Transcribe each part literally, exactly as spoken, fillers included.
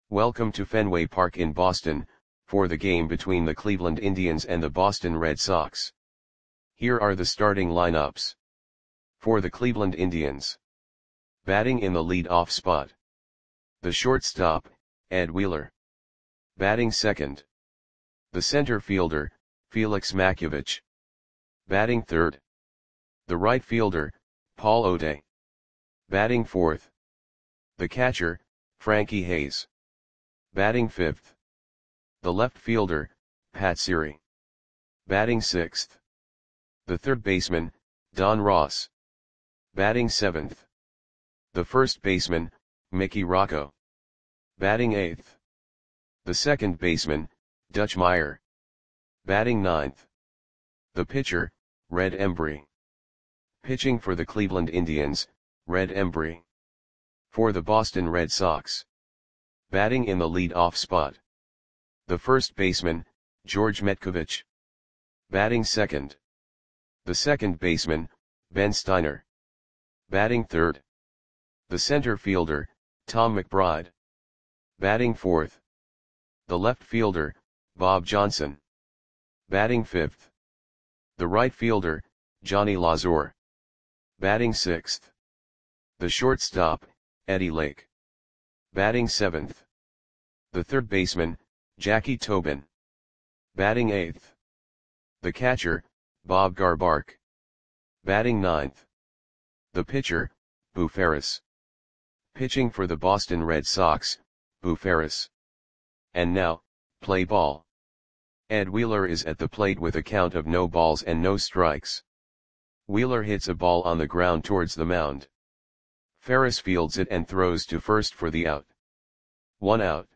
Welcome to Fenway Park in Boston, for the game between the Cleveland Indians and the Boston Red Sox. Here are the starting lineups. For the Cleveland Indians. Batting in the lead-off spot. The shortstop, Ed Wheeler. Batting second. The center fielder, Felix Makiewicz. Batting third. The right fielder, Paul O'Day. Batting fourth. The catcher, Frankie Hayes. Batting fifth. The left fielder, Pat Siri. Batting sixth. The third baseman, Don Ross. Batting seventh. The first baseman, Mickey Rocco. Batting eighth. The second baseman, Dutch Meyer. Batting ninth. The pitcher, Red Embry. Pitching for the Cleveland Indians, Red Embry. For the Boston Red Sox. Batting in the lead-off spot. The first baseman, George Metcovich. Batting second. The second baseman, Ben Steiner. Batting third. The center fielder, Tom McBride. Batting fourth. The left fielder, Bob Johnson. Batting fifth. The right fielder, Johnny Lazor. Batting sixth. The shortstop, Eddie Lake. Batting seventh. The third baseman, Jackie Tobin. Batting eighth. The catcher, Bob Garbark. Batting ninth. The pitcher, Boo Ferris. Pitching for the Boston Red Sox, Boo Ferris. And now, play ball. Ed Wheeler is at the plate with a count of no balls and no strikes. Wheeler hits a ball on the ground towards the mound. Ferris fields it and throws to first for the out. One out.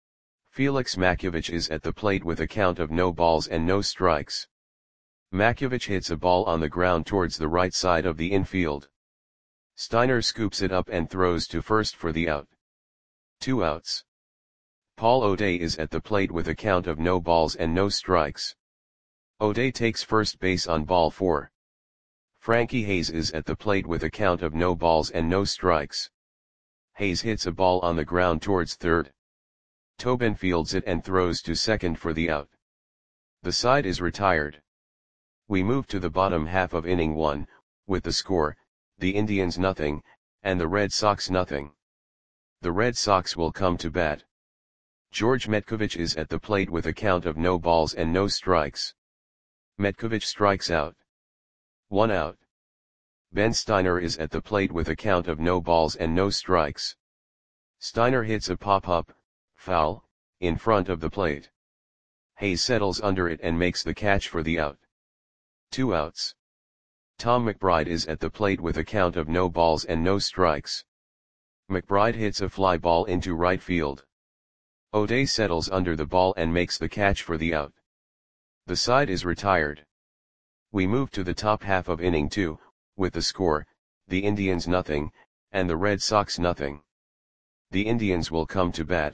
Felix Makiewicz is at the plate with a count of no balls and no strikes. Makiewicz hits a ball on the ground towards the right side of the infield. Steiner scoops it up and throws to first for the out. Two outs. Paul O'Day is at the plate with a count of no balls and no strikes. O'Day takes first base on ball four. Frankie Hayes is at the plate with a count of no balls and no strikes. Hayes hits a ball on the ground towards third. Tobin fields it and throws to second for the out. The side is retired. We move to the bottom half of inning one, with the score, the Indians nothing, and the Red Sox nothing. The Red Sox will come to bat. George Metcovich is at the plate with a count of no balls and no strikes. Metcovich strikes out. One out. Ben Steiner is at the plate with a count of no balls and no strikes. Steiner hits a pop-up, foul, in front of the plate. Hayes settles under it and makes the catch for the out. Two outs. Tom McBride is at the plate with a count of no balls and no strikes. McBride hits a fly ball into right field. O'Day settles under the ball and makes the catch for the out. The side is retired. We move to the top half of inning two, with the score, the Indians nothing, and the Red Sox nothing. The Indians will come to bat.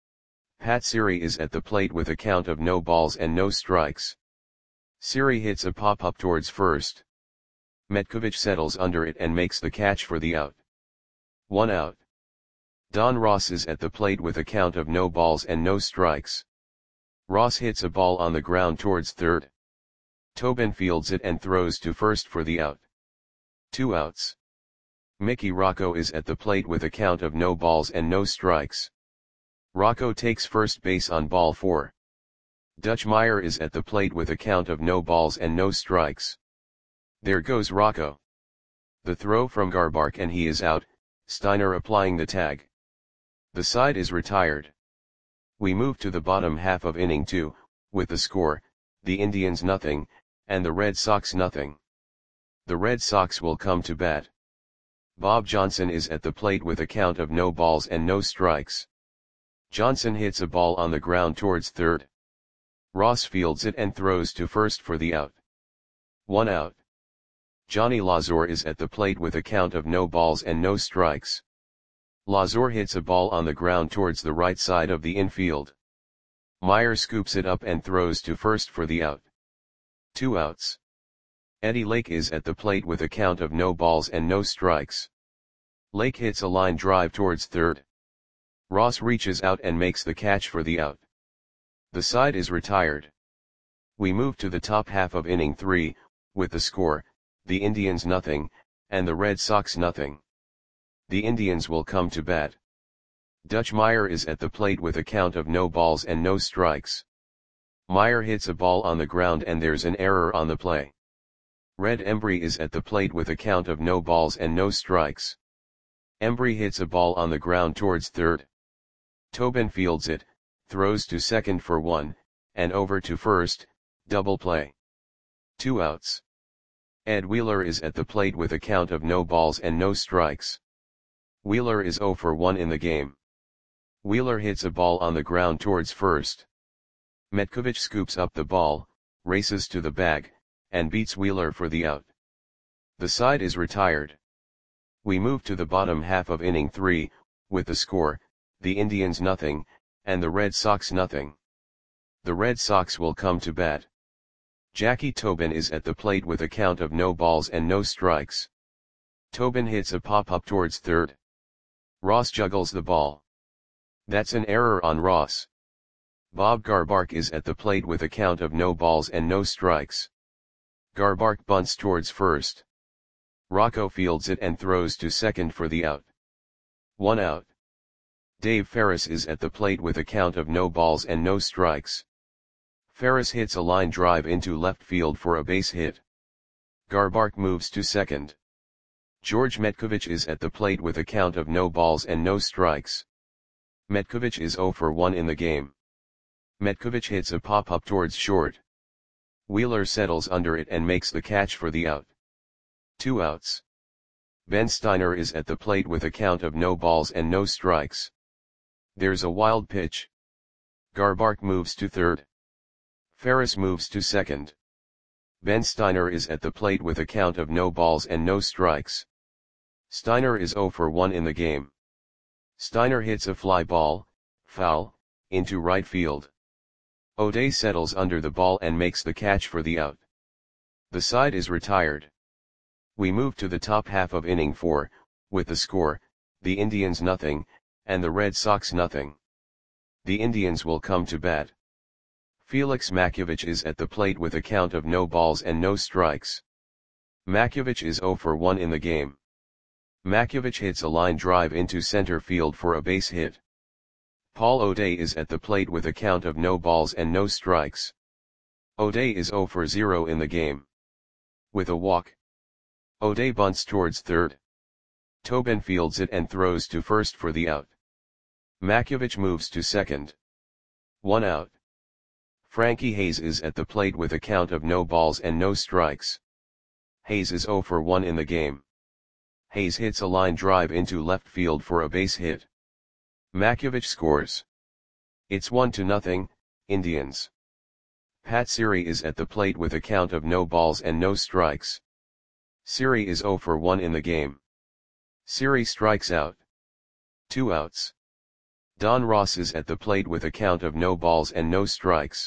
Pat Siri is at the plate with a count of no balls and no strikes. Siri hits a pop-up towards first. Metcovich settles under it and makes the catch for the out. One out. Don Ross is at the plate with a count of no balls and no strikes. Ross hits a ball on the ground towards third. Tobin fields it and throws to first for the out. Two outs. Mickey Rocco is at the plate with a count of no balls and no strikes. Rocco takes first base on ball four. Dutch Meyer is at the plate with a count of no balls and no strikes. There goes Rocco. The throw from Garbark and he is out, Steiner applying the tag. The side is retired. We move to the bottom half of inning two, with the score, the Indians nothing, and the Red Sox nothing. The Red Sox will come to bat. Bob Johnson is at the plate with a count of no balls and no strikes. Johnson hits a ball on the ground towards third. Ross fields it and throws to first for the out. One out. Johnny Lazor is at the plate with a count of no balls and no strikes. Lazor hits a ball on the ground towards the right side of the infield. Meyer scoops it up and throws to first for the out. Two outs. Eddie Lake is at the plate with a count of no balls and no strikes. Lake hits a line drive towards third. Ross reaches out and makes the catch for the out. The side is retired. We move to the top half of inning three, with the score, the Indians nothing, and the Red Sox nothing. The Indians will come to bat. Dutch Meyer is at the plate with a count of no balls and no strikes. Meyer hits a ball on the ground and there's an error on the play. Red Embry is at the plate with a count of no balls and no strikes. Embry hits a ball on the ground towards third. Tobin fields it, throws to second for one, and over to first, double play. Two outs. Ed Wheeler is at the plate with a count of no balls and no strikes. Wheeler is oh for one in the game. Wheeler hits a ball on the ground towards first. Metkovich scoops up the ball, races to the bag, and beats Wheeler for the out. The side is retired. We move to the bottom half of inning three, with the score, the Indians nothing, and the Red Sox nothing. The Red Sox will come to bat. Jackie Tobin is at the plate with a count of no balls and no strikes. Tobin hits a pop-up towards third. Ross juggles the ball. That's an error on Ross. Bob Garbark is at the plate with a count of no balls and no strikes. Garbark bunts towards first. Rocco fields it and throws to second for the out. One out. Dave Ferris is at the plate with a count of no balls and no strikes. Ferris hits a line drive into left field for a base hit. Garbark moves to second. George Metkovich is at the plate with a count of no balls and no strikes. Metkovich is oh for one in the game. Metkovich hits a pop-up towards short. Wheeler settles under it and makes the catch for the out. Two outs. Ben Steiner is at the plate with a count of no balls and no strikes. There's a wild pitch. Garbark moves to third. Ferris moves to second. Ben Steiner is at the plate with a count of no balls and no strikes. Steiner is oh for one in the game. Steiner hits a fly ball, foul, into right field. O'Day settles under the ball and makes the catch for the out. The side is retired. We move to the top half of inning four, with the score, the Indians nothing, and the Red Sox nothing. The Indians will come to bat. Felix Makiewicz is at the plate with a count of no balls and no strikes. Makiewicz is oh for one in the game. Makiewicz hits a line drive into center field for a base hit. Paul O'Day is at the plate with a count of no balls and no strikes. O'Day is oh for zero in the game. With a walk. O'Day bunts towards third. Tobin fields it and throws to first for the out. Makiewicz moves to second. One out. Frankie Hayes is at the plate with a count of no balls and no strikes. Hayes is oh for one in the game. Hayes hits a line drive into left field for a base hit. Makiewicz scores. It's one to nothing, Indians. Pat Siri is at the plate with a count of no balls and no strikes. Siri is oh for one in the game. Siri strikes out. Two outs. Don Ross is at the plate with a count of no balls and no strikes.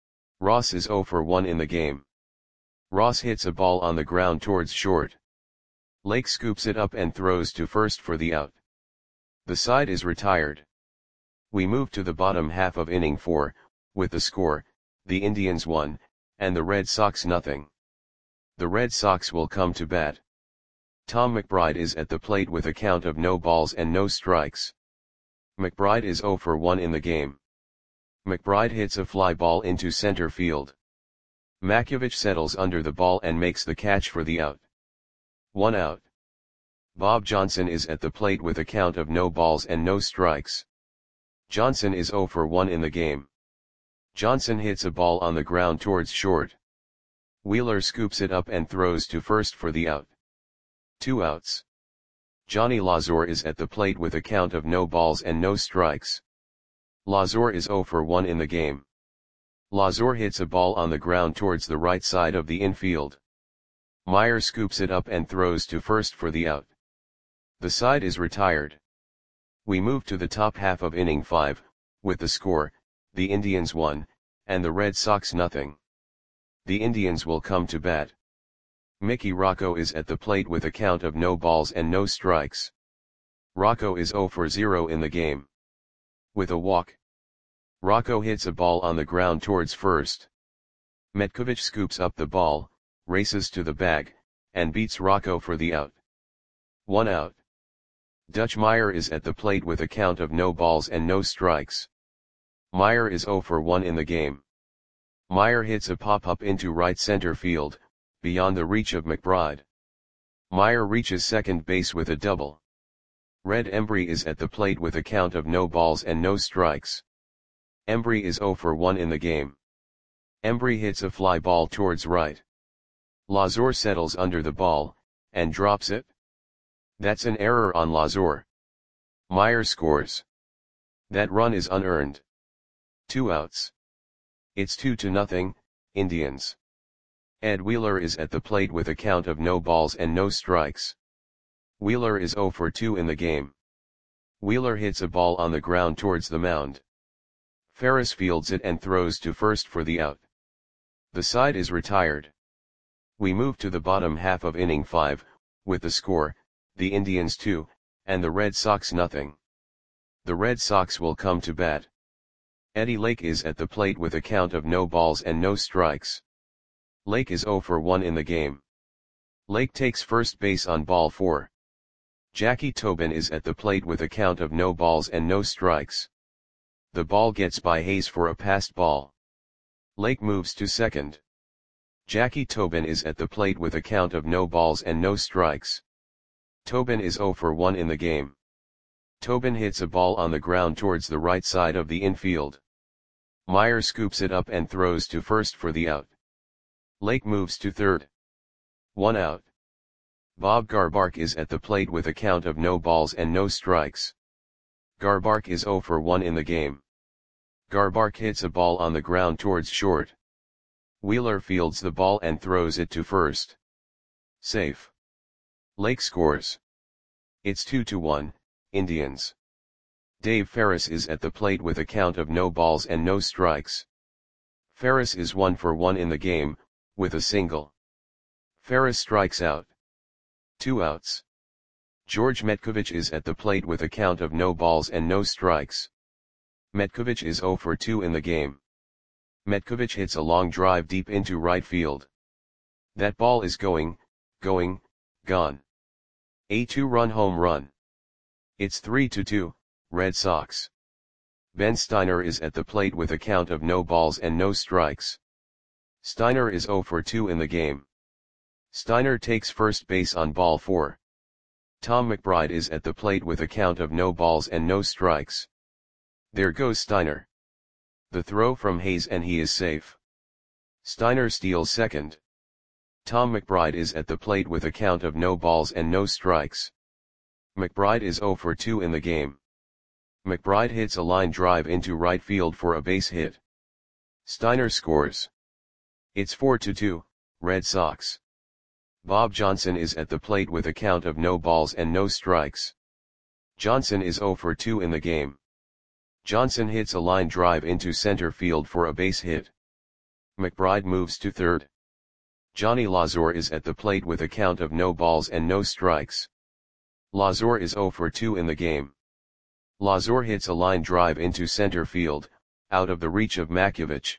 Ross is oh for one in the game. Ross hits a ball on the ground towards short. Lake scoops it up and throws to first for the out. The side is retired. We move to the bottom half of inning four, with the score, the Indians one, and the Red Sox nothing. The Red Sox will come to bat. Tom McBride is at the plate with a count of no balls and no strikes. McBride is oh for one in the game. McBride hits a fly ball into center field. Makiewicz settles under the ball and makes the catch for the out. One out. Bob Johnson is at the plate with a count of no balls and no strikes. Johnson is oh for one in the game. Johnson hits a ball on the ground towards short. Wheeler scoops it up and throws to first for the out. Two outs. Johnny Lazor is at the plate with a count of no balls and no strikes. Lazor is oh for one in the game. Lazor hits a ball on the ground towards the right side of the infield. Meyer scoops it up and throws to first for the out. The side is retired. We move to the top half of inning five, with the score, the Indians one, and the Red Sox nothing. The Indians will come to bat. Mickey Rocco is at the plate with a count of no balls and no strikes. Rocco is oh for zero in the game. With a walk, Rocco hits a ball on the ground towards first. Metkovic scoops up the ball, races to the bag, and beats Rocco for the out. One out. Dutch Meyer is at the plate with a count of no balls and no strikes. Meyer is zero for one in the game. Meyer hits a pop-up into right center field, beyond the reach of McBride. Meyer reaches second base with a double. Red Embry is at the plate with a count of no balls and no strikes. Embry is zero for one in the game. Embry hits a fly ball towards right. Lazor settles under the ball, and drops it. That's an error on Lazor. Meyer scores. That run is unearned. Two outs. It's two to nothing, Indians. Ed Wheeler is at the plate with a count of no balls and no strikes. Wheeler is zero for two in the game. Wheeler hits a ball on the ground towards the mound. Ferris fields it and throws to first for the out. The side is retired. We move to the bottom half of inning five, with the score, the Indians two, and the Red Sox nothing. The Red Sox will come to bat. Eddie Lake is at the plate with a count of no balls and no strikes. Lake is zero for one in the game. Lake takes first base on ball four. Jackie Tobin is at the plate with a count of no balls and no strikes. The ball gets by Hayes for a passed ball. Lake moves to second. Jackie Tobin is at the plate with a count of no balls and no strikes. Tobin is zero for one in the game. Tobin hits a ball on the ground towards the right side of the infield. Meyer scoops it up and throws to first for the out. Lake moves to third. One out. Bob Garbark is at the plate with a count of no balls and no strikes. Garbark is zero for one in the game. Garbark hits a ball on the ground towards short. Wheeler fields the ball and throws it to first. Safe. Lake scores. It's two to one, Indians. Dave Ferris is at the plate with a count of no balls and no strikes. Ferris is one for one in the game, with a single. Ferris strikes out. Two outs. George Metkovic is at the plate with a count of no balls and no strikes. Metkovic is zero for two in the game. Metkovic hits a long drive deep into right field. That ball is going, going, gone. A two-run home run. It's three to two, Red Sox. Ben Steiner is at the plate with a count of no balls and no strikes. Steiner is zero for two in the game. Steiner takes first base on ball four. Tom McBride is at the plate with a count of no balls and no strikes. There goes Steiner. The throw from Hayes and he is safe. Steiner steals second. Tom McBride is at the plate with a count of no balls and no strikes. McBride is zero for two in the game. McBride hits a line drive into right field for a base hit. Steiner scores. It's four to two, Red Sox. Bob Johnson is at the plate with a count of no balls and no strikes. Johnson is zero for two in the game. Johnson hits a line drive into center field for a base hit. McBride moves to third. Johnny Lazor is at the plate with a count of no balls and no strikes. Lazor is zero for two in the game. Lazor hits a line drive into center field, out of the reach of Makiewicz.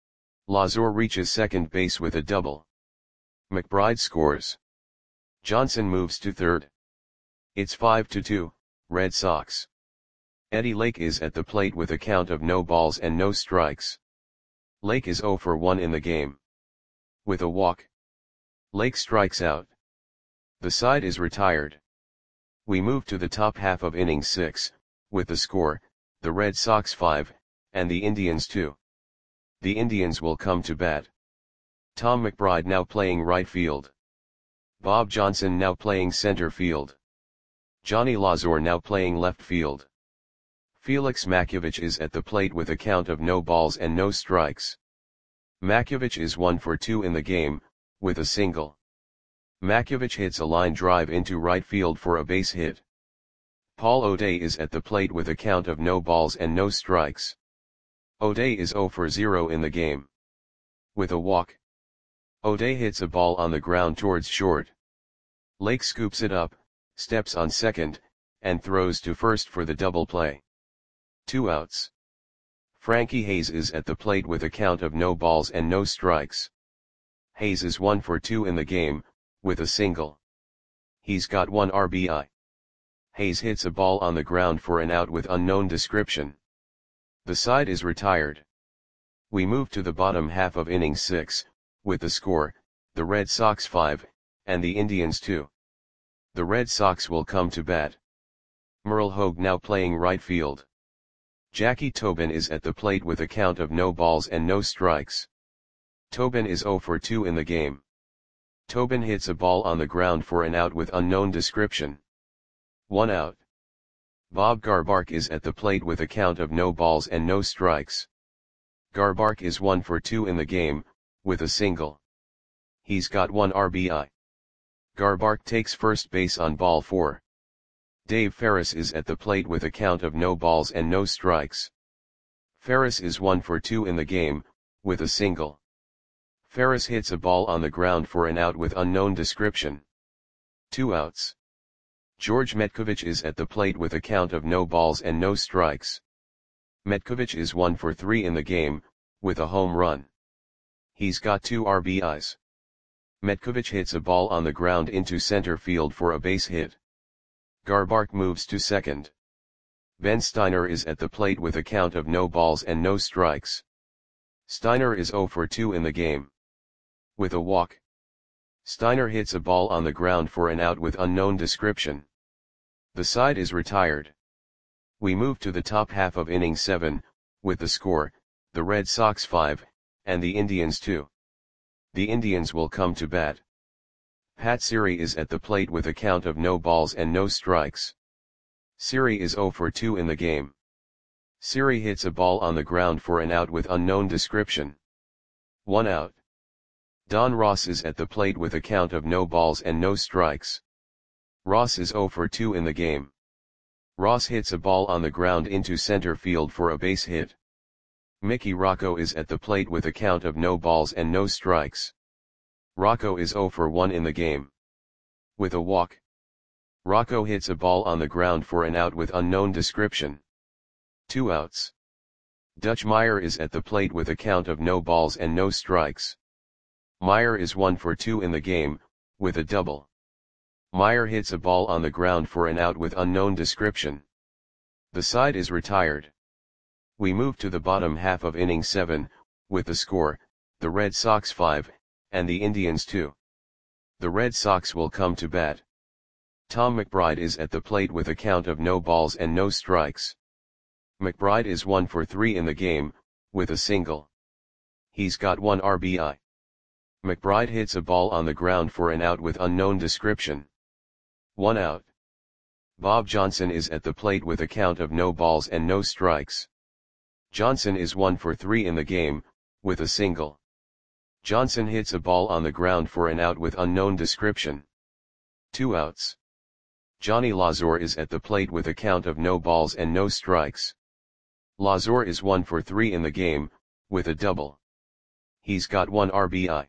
Lazor reaches second base with a double. McBride scores. Johnson moves to third. It's five to two, Red Sox. Eddie Lake is at the plate with a count of no balls and no strikes. Lake is zero for one in the game. With a walk, Lake strikes out. The side is retired. We move to the top half of inning six, with the score, the Red Sox five, and the Indians two. The Indians will come to bat. Tom McBride now playing right field. Bob Johnson now playing center field. Johnny Lazor now playing left field. Felix Makiewicz is at the plate with a count of no balls and no strikes. Makiewicz is one for two in the game, with a single. Makiewicz hits a line drive into right field for a base hit. Paul O'Day is at the plate with a count of no balls and no strikes. O'Day is zero for zero in the game. With a walk, O'Day hits a ball on the ground towards short. Lake scoops it up, steps on second, and throws to first for the double play. Two outs. Frankie Hayes is at the plate with a count of no balls and no strikes. Hayes is one for two in the game, with a single. He's got one R B I. Hayes hits a ball on the ground for an out with unknown description. The side is retired. We move to the bottom half of inning six, with the score, the Red Sox five, and the Indians two. The Red Sox will come to bat. Merle Hogue now playing right field. Jackie Tobin is at the plate with a count of no balls and no strikes. Tobin is zero for two in the game. Tobin hits a ball on the ground for an out with unknown description. One out. Bob Garbark is at the plate with a count of no balls and no strikes. Garbark is one for two in the game, with a single. He's got one R B I. Garbark takes first base on ball four. Dave Ferris is at the plate with a count of no balls and no strikes. Ferris is one for two in the game, with a single. Ferris hits a ball on the ground for an out with unknown description. Two outs. George Metkovich is at the plate with a count of no balls and no strikes. Metkovich is one for three in the game, with a home run. He's got two R B Is. Metkovich hits a ball on the ground into center field for a base hit. Garbark moves to second. Ben Steiner is at the plate with a count of no balls and no strikes. Steiner is zero for two in the game. With a walk. Steiner hits a ball on the ground for an out with unknown description. The side is retired. We move to the top half of inning seven, with the score, the Red Sox five, and the Indians two. The Indians will come to bat. Pat Siri is at the plate with a count of no balls and no strikes. Siri is zero for two in the game. Siri hits a ball on the ground for an out with unknown description. One out. Don Ross is at the plate with a count of no balls and no strikes. Ross is zero for two in the game. Ross hits a ball on the ground into center field for a base hit. Mickey Rocco is at the plate with a count of no balls and no strikes. Rocco is zero for one in the game. With a walk. Rocco hits a ball on the ground for an out with unknown description. Two outs. Dutch Meyer is at the plate with a count of no balls and no strikes. Meyer is one for two in the game, with a double. Meyer hits a ball on the ground for an out with unknown description. The side is retired. We move to the bottom half of inning seven, with the score, the Red Sox five, and the Indians two. The Red Sox will come to bat. Tom McBride is at the plate with a count of no balls and no strikes. McBride is one for three in the game, with a single. He's got one R B I. McBride hits a ball on the ground for an out with unknown description. One out. Bob Johnson is at the plate with a count of no balls and no strikes. Johnson is one for three in the game, with a single. Johnson hits a ball on the ground for an out with unknown description. Two outs. Johnny Lazor is at the plate with a count of no balls and no strikes. Lazor is one for three in the game, with a double. He's got one R B I.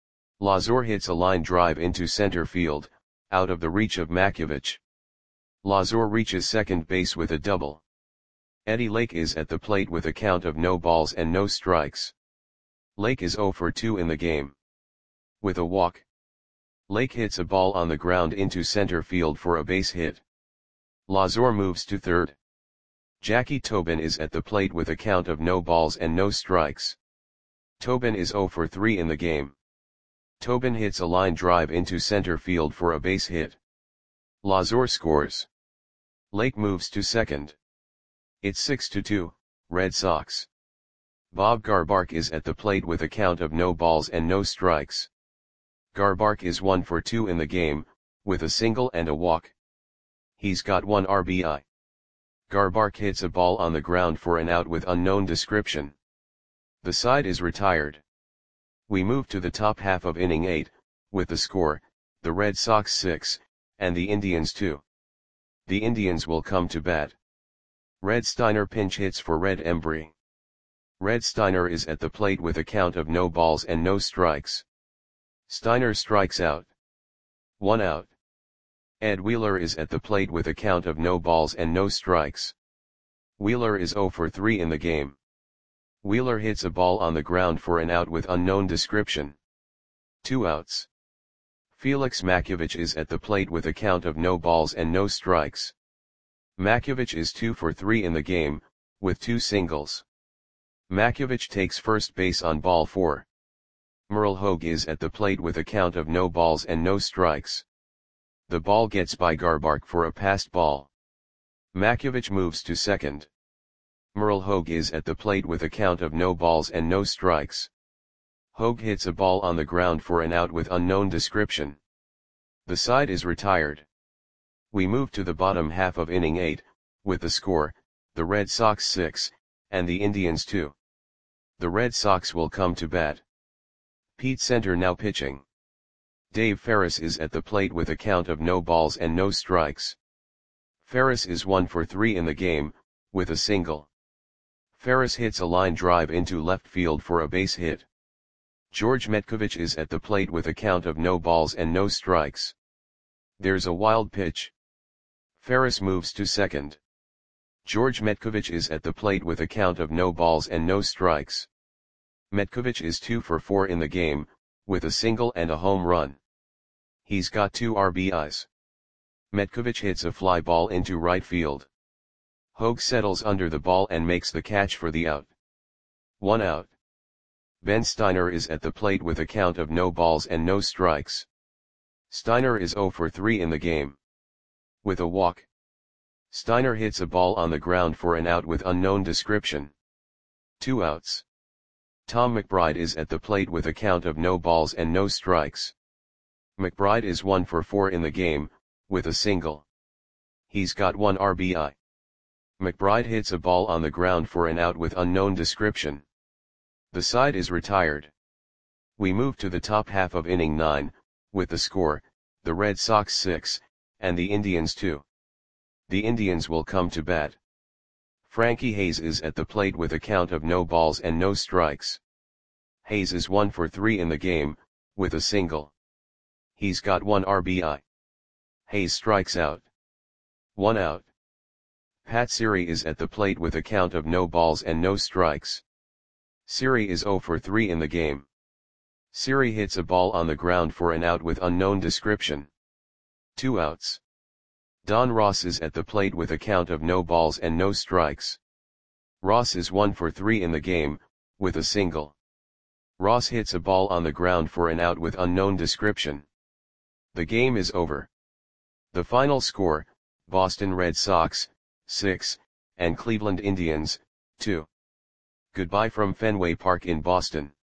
Lazor hits a line drive into center field, out of the reach of Makovich. Lazor reaches second base with a double. Eddie Lake is at the plate with a count of no balls and no strikes. Lake is zero for two in the game. With a walk. Lake hits a ball on the ground into center field for a base hit. Lazor moves to third. Jackie Tobin is at the plate with a count of no balls and no strikes. Tobin is zero for three in the game. Tobin hits a line drive into center field for a base hit. Lazor scores. Lake moves to second. It's six to two, Red Sox. Bob Garbark is at the plate with a count of no balls and no strikes. Garbark is one for two in the game, with a single and a walk. He's got one R B I. Garbark hits a ball on the ground for an out with unknown description. The side is retired. We move to the top half of inning eight, with the score, the Red Sox six, and the Indians two. The Indians will come to bat. Red Steiner pinch hits for Red Embry. Red Steiner is at the plate with a count of no balls and no strikes. Steiner strikes out. One out. Ed Wheeler is at the plate with a count of no balls and no strikes. Wheeler is zero for three in the game. Wheeler hits a ball on the ground for an out with unknown description. Two outs. Felix Makiewicz is at the plate with a count of no balls and no strikes. Makiewicz is two for three in the game, with two singles. Makiewicz takes first base on ball four. Merle Hogue is at the plate with a count of no balls and no strikes. The ball gets by Garbark for a passed ball. Makiewicz moves to second. Merle Hogue is at the plate with a count of no balls and no strikes. Hogue hits a ball on the ground for an out with unknown description. The side is retired. We move to the bottom half of inning eight, with the score, the Red Sox six, and the Indians two. The Red Sox will come to bat. Pete Center now pitching. Dave Ferris is at the plate with a count of no balls and no strikes. Ferris is one for three in the game, with a single. Ferris hits a line drive into left field for a base hit. George Metkovich is at the plate with a count of no balls and no strikes. There's a wild pitch. Ferris moves to second. George Metkovich is at the plate with a count of no balls and no strikes. Metkovich is two for four in the game, with a single and a home run. He's got two R B Is. Metkovich hits a fly ball into right field. Hogue settles under the ball and makes the catch for the out. One out. Ben Steiner is at the plate with a count of no balls and no strikes. Steiner is zero for three in the game. With a walk. Steiner hits a ball on the ground for an out with unknown description. Two outs. Tom McBride is at the plate with a count of no balls and no strikes. McBride is one for four in the game, with a single. He's got one R B I. McBride hits a ball on the ground for an out with unknown description. The side is retired. We move to the top half of inning nine, with the score, the Red Sox six, and the Indians two. The Indians will come to bat. Frankie Hayes is at the plate with a count of no balls and no strikes. Hayes is one for three in the game, with a single. He's got one R B I. Hayes strikes out. One out. Pat Siri is at the plate with a count of no balls and no strikes. Siri is zero for three in the game. Siri hits a ball on the ground for an out with unknown description. Two outs. Don Ross is at the plate with a count of no balls and no strikes. Ross is one for three in the game, with a single. Ross hits a ball on the ground for an out with unknown description. The game is over. The final score, Boston Red Sox, six, and Cleveland Indians, two. Goodbye from Fenway Park in Boston.